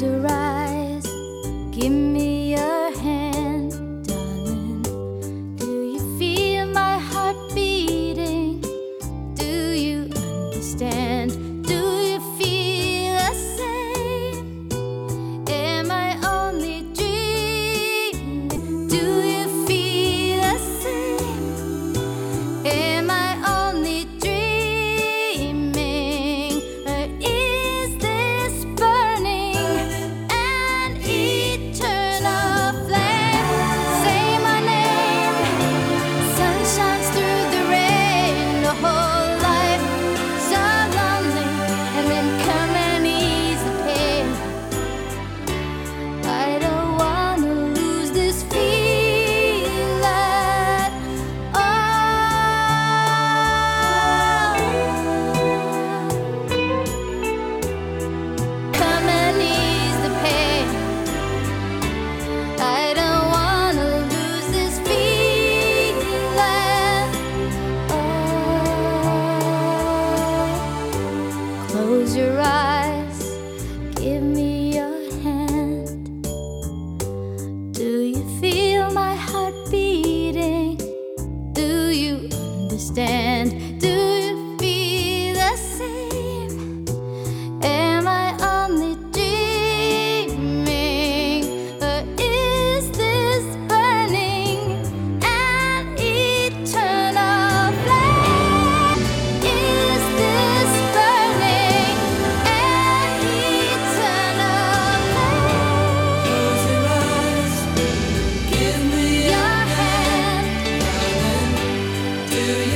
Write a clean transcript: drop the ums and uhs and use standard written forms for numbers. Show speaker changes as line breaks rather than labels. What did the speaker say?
your eyes, give me your hand, darling. Do you feel my heart beating? Do you understand? Do you feel the same? Am I only dreaming? Do you feel the same? Am I only dreaming? Or is this burning an eternal flame? Say my name. Sun shines through the rain. The whole life so lonely, and then come and ease the pain. I don't wanna lose this feeling at all. Come and ease the pain. I don't wanna lose this feeling at all. Close your eyes, give me your hand. Do you feel my heart beating? Do you understand? Do you feel the same? Am I only dreaming? Or is this burning an eternal flame? Is this burning an eternal flame?
Close your eyes, give me
Your hand,
do you